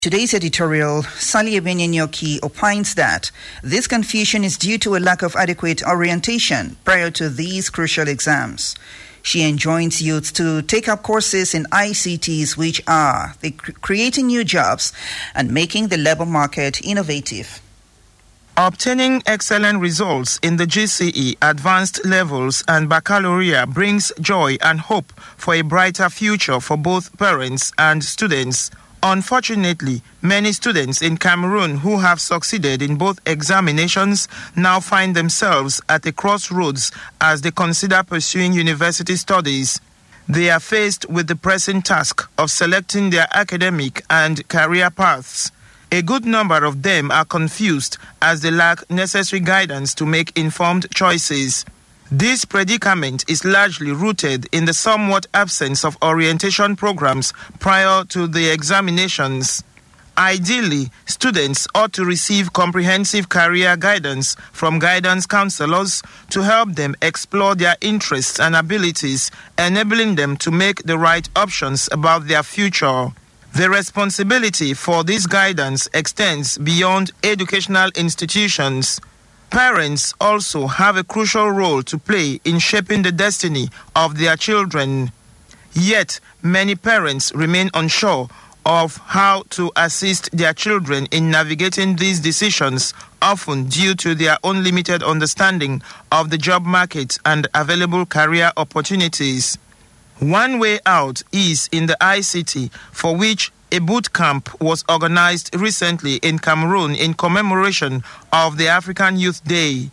Today's editorial, Sally Ebenye-Nyoki opines that this confusion is due to a lack of adequate orientation prior to these crucial exams. She enjoins youth to take up courses in ICTs, which are creating new jobs and making the labor market innovative. Obtaining excellent results in the GCE, advanced levels, and baccalaureate brings joy and hope for a brighter future for both parents and students. Unfortunately, many students in Cameroon who have succeeded in both examinations now find themselves at a crossroads as they consider pursuing university studies. They are faced with the pressing task of selecting their academic and career paths. A good number of them are confused as they lack necessary guidance to make informed choices. This predicament is largely rooted in the somewhat absence of orientation programs prior to the examinations. Ideally, students ought to receive comprehensive career guidance from guidance counselors to help them explore their interests and abilities, enabling them to make the right options about their future. The responsibility for this guidance extends beyond educational institutions. Parents also have a crucial role to play in shaping the destiny of their children. Yet, many parents remain unsure of how to assist their children in navigating these decisions, often due to their own limited understanding of the job market and available career opportunities. One way out is in the ICT, for which a boot camp was organized recently in Cameroon in commemoration of the African Youth Day.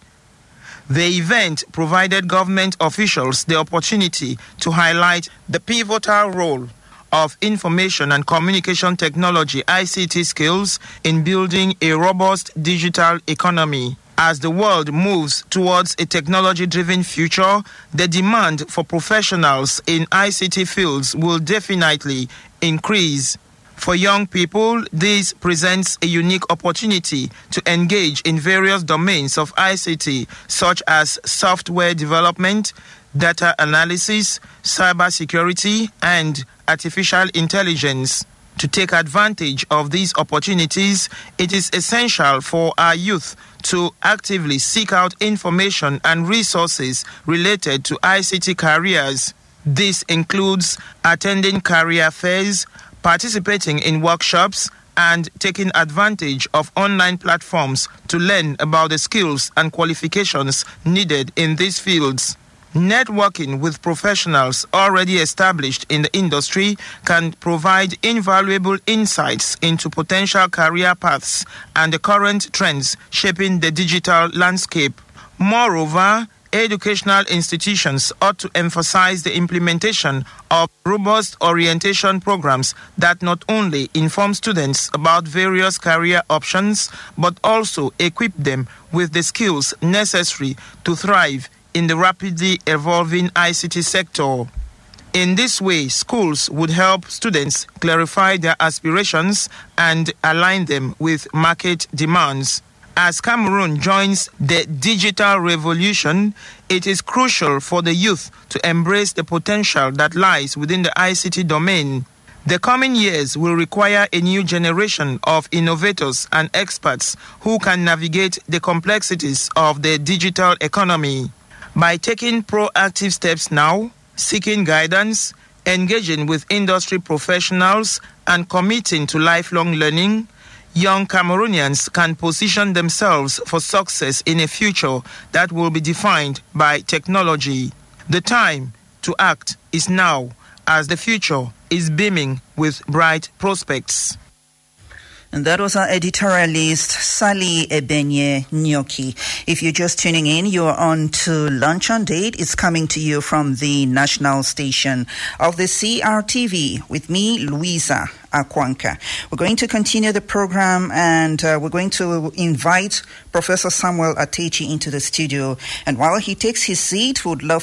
The event provided government officials the opportunity to highlight the pivotal role of information and communication technology ICT skills in building a robust digital economy. As the world moves towards a technology-driven future, the demand for professionals in ICT fields will definitely increase. For young people, this presents a unique opportunity to engage in various domains of ICT, such as software development, data analysis, cybersecurity, and artificial intelligence. To take advantage of these opportunities, it is essential for our youth to actively seek out information and resources related to ICT careers. This includes attending career fairs, participating in workshops, and taking advantage of online platforms to learn about the skills and qualifications needed in these fields. Networking with professionals already established in the industry can provide invaluable insights into potential career paths and the current trends shaping the digital landscape. Moreover, educational institutions ought to emphasize the implementation of robust orientation programs that not only inform students about various career options, but also equip them with the skills necessary to thrive in the rapidly evolving ICT sector. In this way, schools would help students clarify their aspirations and align them with market demands. As Cameroon joins the digital revolution, it is crucial for the youth to embrace the potential that lies within the ICT domain. The coming years will require a new generation of innovators and experts who can navigate the complexities of the digital economy. By taking proactive steps now, seeking guidance, engaging with industry professionals, and committing to lifelong learning, young Cameroonians can position themselves for success in a future that will be defined by technology. The time to act is now, as the future is beaming with bright prospects. And that was our editorialist, Sally Ebenye-Nyoki. If you're just tuning in, you're on to Lunch on Date. It's coming to you from the national station of the CRTV with me, Louisa Akwanka. We're going to continue the program, and we're going to invite Professor Samuel Atechi into the studio. And while he takes his seat, we would love